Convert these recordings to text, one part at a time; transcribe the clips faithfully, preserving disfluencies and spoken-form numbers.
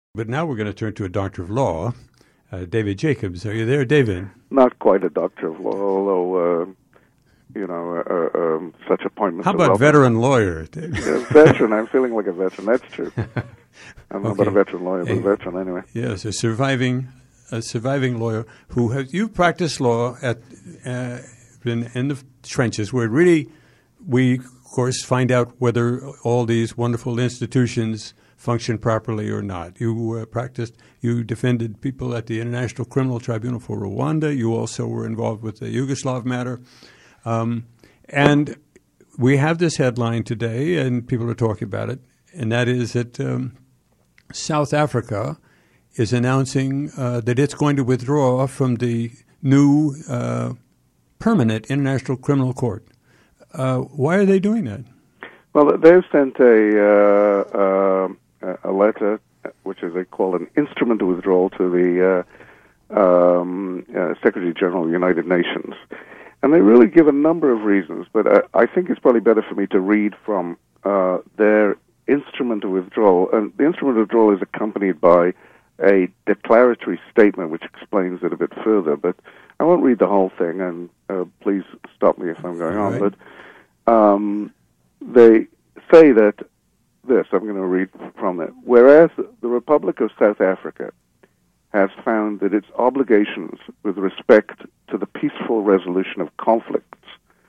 But now we're going to turn to a doctor of law, uh, David Jacobs. Are you there, David? Not quite a doctor of law, although, uh, you know, uh, um, such appointments. How about veteran lawyer, David? Yeah, veteran. I'm feeling like a veteran. That's true. I'm not Okay. about a veteran lawyer, but Hey. a veteran anyway. Yes, a surviving, a surviving lawyer who has. You practiced law at uh, in, in the trenches, where really we, of course, find out whether all these wonderful institutions function properly or not. You uh, practiced, you defended people at the International Criminal Tribunal for Rwanda. You also were involved with the Yugoslav matter. Um, and we have this headline today, and people are talking about it, and that is that um, South Africa is announcing uh, that it's going to withdraw from the new uh, permanent International Criminal Court. Uh, why are they doing that? Well, they've sent a uh, uh, a letter, which is they call an instrument of withdrawal, to the uh, um, uh, Secretary General of the United Nations, and they really give a number of reasons. But uh, I think it's probably better for me to read from uh, their instrument of withdrawal, and the instrument of withdrawal is accompanied by a declaratory statement which explains it a bit further. But I won't read the whole thing, and uh, please stop me if I'm going All on. right. But um, they say that this, I'm going to read from it. Whereas the Republic of South Africa has found that its obligations with respect to the peaceful resolution of conflicts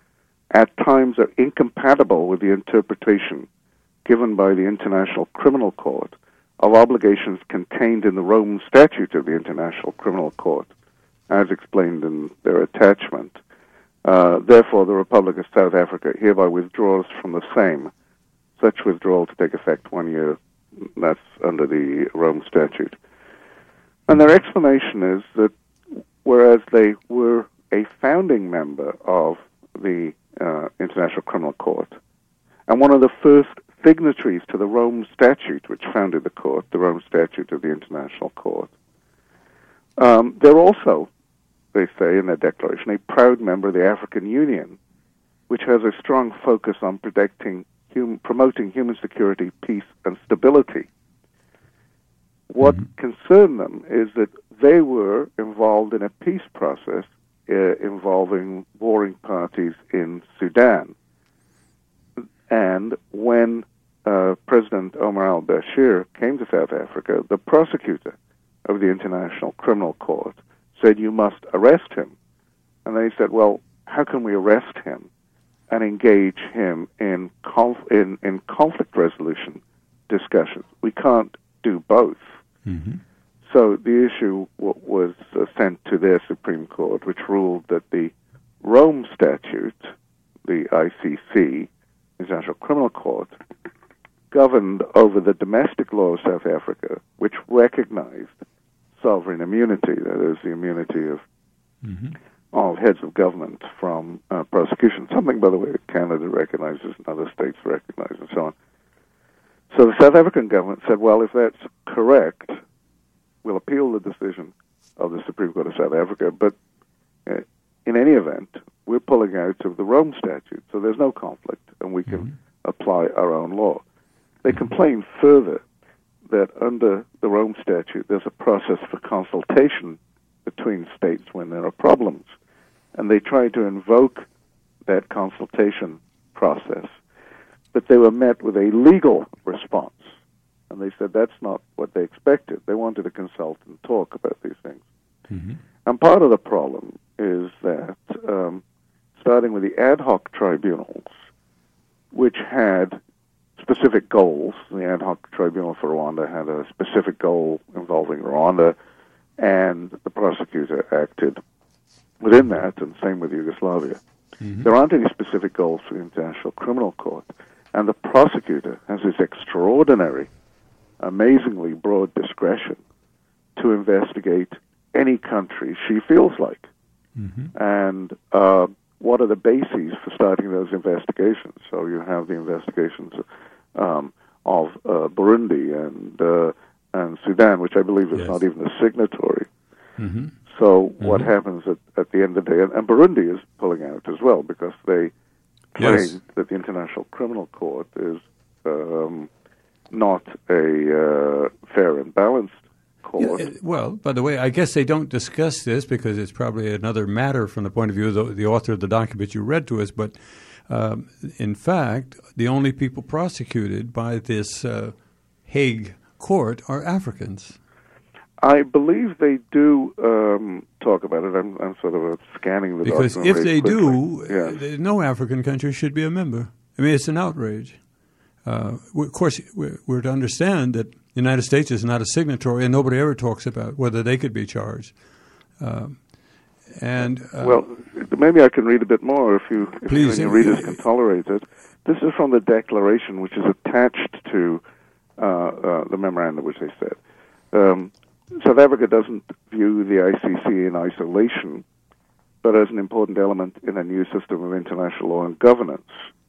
at times are incompatible with the interpretation given by the International Criminal Court of obligations contained in the Rome Statute of the International Criminal Court, as explained in their attachment. Uh, therefore, the Republic of South Africa hereby withdraws from the same, such withdrawal to take effect one year. That's under the Rome Statute. And their explanation is that whereas they were a founding member of the uh, International Criminal Court, and one of the first signatories to the Rome Statute, which founded the court, the Rome Statute of the International Court, um, they're also, they say in their declaration, a proud member of the African Union, which has a strong focus on protecting, hum, promoting human security, peace, and stability. What mm-hmm. concerned them is that they were involved in a peace process uh, involving warring parties in Sudan. And when uh, President Omar al-Bashir came to South Africa, the prosecutor of the International Criminal Court said, you must arrest him. And they said, well, how can we arrest him and engage him in, conf- in, in conflict resolution discussions? We can't do both. Mm-hmm. So the issue w- was uh, sent to their Supreme Court, which ruled that the Rome Statute, the I C C, International Criminal Court, governed over the domestic law of South Africa, which recognized sovereign immunity, that is, the immunity of mm-hmm. of heads of government from uh, prosecution, something, by the way, that Canada recognizes and other states recognize and so on. So the South African government said, well, if that's correct, we'll appeal the decision of the Supreme Court of South Africa, but uh, in any event, we're pulling out of the Rome Statute, so there's no conflict, and we can mm-hmm. apply our own law. They complain further that under the Rome Statute, there's a process for consultation between states when there are problems, and they try to invoke that consultation process, but they were met with a legal response, and they said that's not what they expected. They wanted to consult and talk about these things. Mm-hmm. And part of the problem is that, um, starting with the ad hoc tribunals, which had specific goals, the ad hoc tribunal for Rwanda had a specific goal involving Rwanda, and the prosecutor acted within that, and same with Yugoslavia. Mm-hmm. There aren't any specific goals for the International Criminal Court, and the prosecutor has this extraordinary, amazingly broad discretion to investigate any country she feels like. Mm-hmm. And uh, what are the bases for starting those investigations? So you have the investigations um, of uh, Burundi and uh, and Sudan, which I believe is yes. not even a signatory. Mm-hmm. So mm-hmm. what happens at, at the end of the day, and, and Burundi is pulling out as well, because they claim yes. that the International Criminal Court is um, not a uh, fair and balanced well, by the way, I guess they don't discuss this because it's probably another matter from the point of view of the, the author of the document you read to us, but um, in fact, the only people prosecuted by this uh, Hague court are Africans. I believe they do um, talk about it. I'm, I'm sort of uh, scanning the because document if they quickly. do, Yes. uh, no African country should be a member. I mean, it's an outrage. Uh, we, of course, we're, we're to understand that the United States is not a signatory, and nobody ever talks about whether they could be charged. Um, and uh, well, maybe I can read a bit more if you, if please, you and your readers can tolerate it. This is from the declaration, which is attached to uh, uh, the memorandum, which they said. Um, South Africa doesn't view the I C C in isolation, but as an important element in a new system of international law and governance.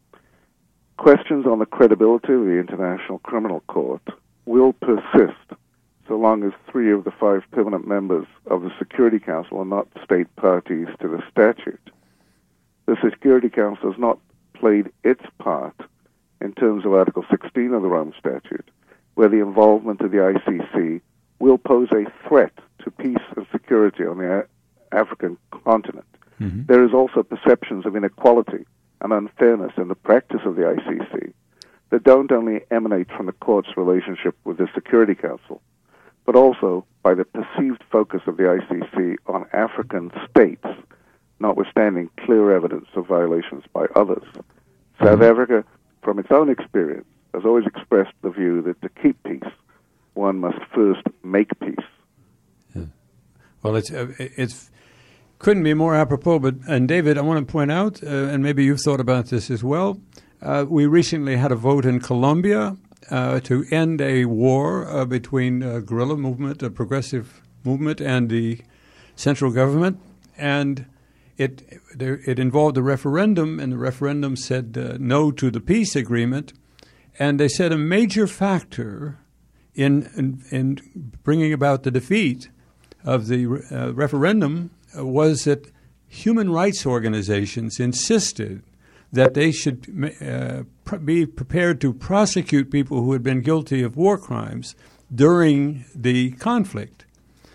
Questions on the credibility of the International Criminal Court will persist so long as three of the five permanent members of the Security Council are not state parties to the statute. The Security Council has not played its part in terms of Article sixteen of the Rome Statute, where the involvement of the I C C will pose a threat to peace and security on the a- African continent. Mm-hmm. There is also perceptions of inequality and unfairness in the practice of the I C C that don't only emanate from the court's relationship with the Security Council, but also by the perceived focus of the I C C on African states, notwithstanding clear evidence of violations by others. Mm-hmm. South Africa, from its own experience, has always expressed the view that to keep peace, one must first make peace. Yeah. Well, it's uh, it's couldn't be more apropos. But and David, I want to point out, uh, and maybe you've thought about this as well. Uh, we recently had a vote in Colombia uh, to end a war uh, between a guerrilla movement, a progressive movement, and the central government, and it there, it involved a referendum, and the referendum said uh, no to the peace agreement, and they said a major factor In, in in bringing about the defeat of the uh, referendum uh, was that human rights organizations insisted that they should uh, pr- be prepared to prosecute people who had been guilty of war crimes during the conflict.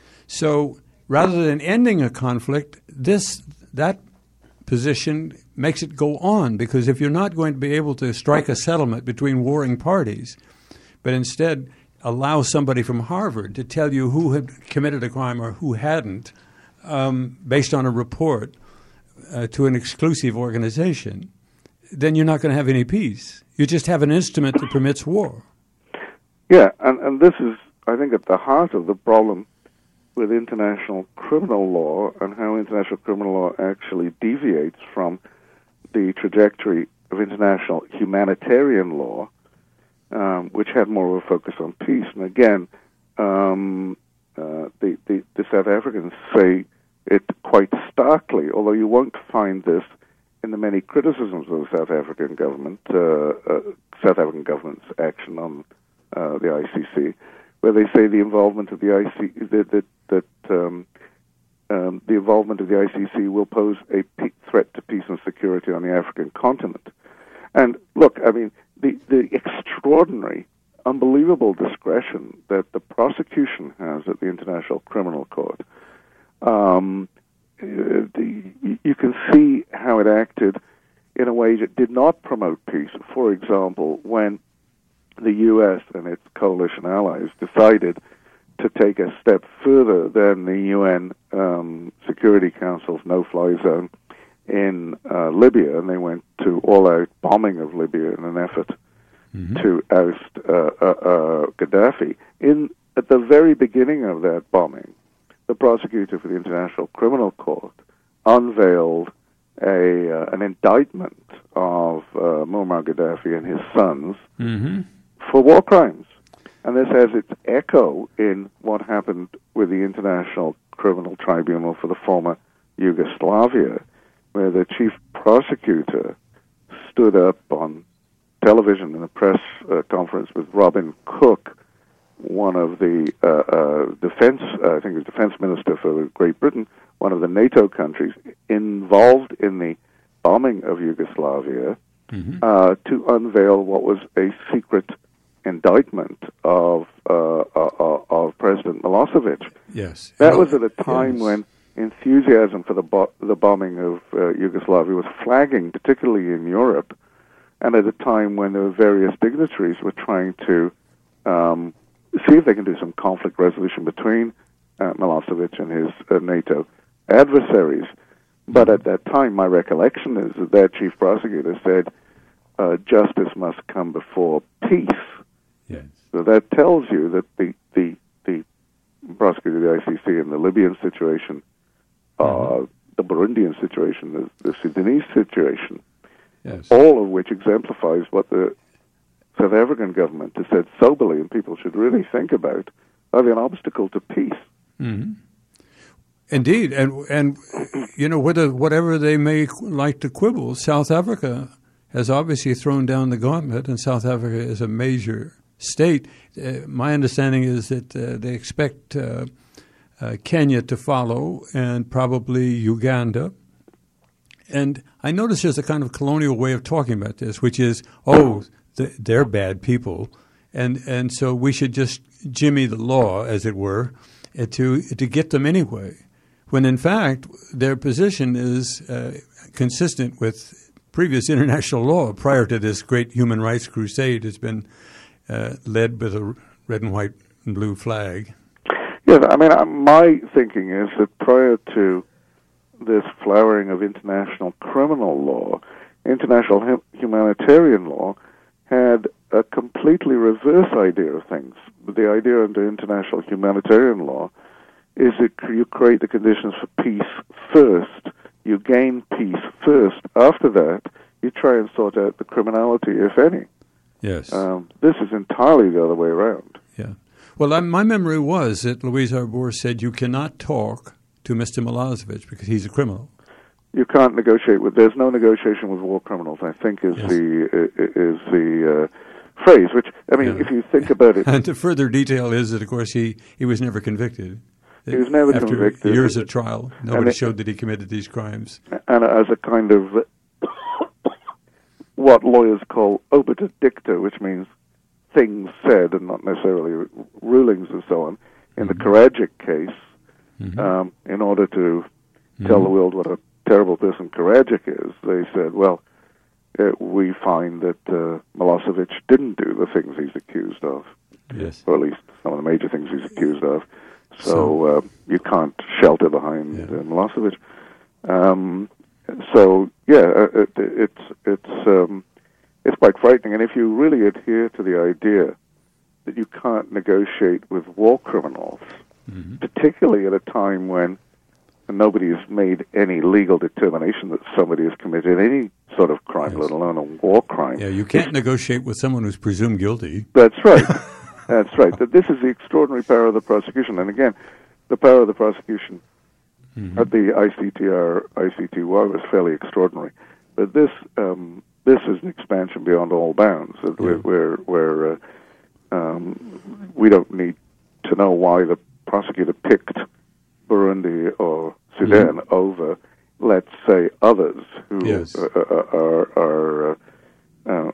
So rather than ending a conflict, this that position makes it go on, because if you're not going to be able to strike a settlement between warring parties, but instead allow somebody from Harvard to tell you who had committed a crime or who hadn't, um, based on a report uh, to an exclusive organization, then you're not going to have any peace. You just have an instrument that permits war. Yeah, and, and this is, I think, at the heart of the problem with international criminal law and how international criminal law actually deviates from the trajectory of international humanitarian law, Um, which had more of a focus on peace. And again, um, uh, the, the, the South Africans say it quite starkly, although you won't find this in the many criticisms of the South African government, uh, uh, South African government's action on uh, the I C C, where they say the involvement of the I C C, that, that, that um, um, the involvement of the I C C will pose a pe- threat to peace and security on the African continent. And look, I mean, the, the extraordinary, unbelievable discretion that the prosecution has at the International Criminal Court, um, the, you can see how it acted in a way that did not promote peace. For example, when the U S and its coalition allies decided to take a step further than the U N um, Security Council's no-fly zone in uh, Libya, and they went to all-out bombing of Libya in an effort mm-hmm. to oust uh, uh, uh, Gaddafi. In at the very beginning of that bombing, the prosecutor for the International Criminal Court unveiled a uh, an indictment of uh, Muammar Gaddafi and his sons mm-hmm. for war crimes, and this has its echo in what happened with the International Criminal Tribunal for the former Yugoslavia, where the chief prosecutor stood up on television in a press uh, conference with Robin Cook, one of the uh, uh, defense, uh, I think it was defense minister for Great Britain, one of the NATO countries involved in the bombing of Yugoslavia, mm-hmm. uh, to unveil what was a secret indictment of uh, uh, of President President Milosevic. Yes. That was at a time yes. when enthusiasm for the bo- the bombing of uh, Yugoslavia was flagging, particularly in Europe, and at a time when there were various dignitaries were trying to um, see if they can do some conflict resolution between uh, Milosevic and his uh, NATO adversaries. But at that time, my recollection is that their chief prosecutor said, uh, justice must come before peace. Yes. So that tells you that the, the, the prosecutor of the I C C in the Libyan situation, uh, mm-hmm. the Burundian situation, the, the Sudanese situation, yes. all of which exemplifies what the South African government has said soberly, and people should really think about, are they an obstacle to peace? Mm-hmm. Indeed, and and you know whether whatever they may like to quibble, South Africa has obviously thrown down the gauntlet, and South Africa is a major state. Uh, my understanding is that uh, they expect uh, uh, Kenya to follow, and probably Uganda. And I notice there's a kind of colonial way of talking about this, which is, oh, th- they're bad people, and and so we should just jimmy the law, as it were, uh, to to get them anyway. When in fact their position is uh, consistent with previous international law prior to this great human rights crusade has been uh, led with a red and white and blue flag. Yes, I mean, my thinking is that prior to this flowering of international criminal law, international hum- humanitarian law had a completely reverse idea of things. The idea under international humanitarian law is that you create the conditions for peace first, you gain peace first. After that, you try and sort out the criminality, if any. Yes. Um, this is entirely the other way around. Yeah. Well, I, my memory was that Louise Arbour said you cannot talk to Mister Milosevic because he's a criminal. You can't negotiate with. There's no negotiation with war criminals, I think, is yes. the is the uh, phrase. Which I mean, yeah. if you think about it, and the further detail is that, of course, he, he was never convicted. He was never After convicted. Years of trial, nobody it, showed that he committed these crimes. And as a kind of what lawyers call obiter dicta, which means things said and not necessarily rulings and so on. In mm-hmm. the Karadzic case, mm-hmm. um, in order to mm-hmm. tell the world what a terrible person Karadzic is, they said, well, uh, we find that uh, Milosevic didn't do the things he's accused of. Yes. Or at least some of the major things he's accused of. So uh, you can't shelter behind yeah. uh, Milosevic. Um, so yeah, it, it's it's um, it's quite frightening. And if you really adhere to the idea that you can't negotiate with war criminals, mm-hmm. particularly at a time when nobody has made any legal determination that somebody has committed any sort of crime, yes. let alone a war crime. Yeah, you can't negotiate with someone who's presumed guilty. That's right. That's right. That this is the extraordinary power of the prosecution. And again, the power of the prosecution mm-hmm. at the I C T R, I C T Y was fairly extraordinary. But this um, this is an expansion beyond all bounds, yeah. where, where, where uh, um, we don't need to know why the prosecutor picked Burundi or Sudan mm-hmm. over, let's say, others who yes. uh, are... are uh, uh,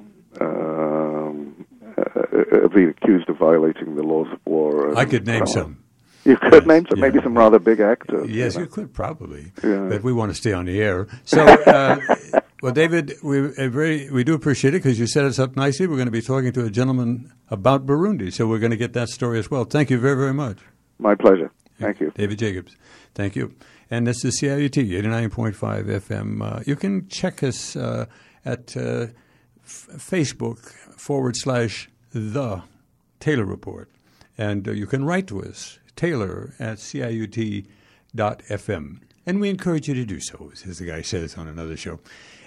um, Uh, being accused of violating the laws of war. I could name so some. You could yes, name some, yeah. maybe some rather big actors. Yes, you, know? you could probably, yeah. but we want to stay on the air. So, uh, well, David, we uh, very we do appreciate it because you set us up nicely. We're going to be talking to a gentleman about Burundi, so we're going to get that story as well. Thank you very, very much. My pleasure. Thank you. David Jacobs. Thank you. And this is C I U T, eighty-nine point five F M. Uh, you can check us uh, at uh, f- Facebook forward slash The Taylor Report. And uh, you can write to us, Taylor at C I U T dot F M. And we encourage you to do so, as the guy says on another show.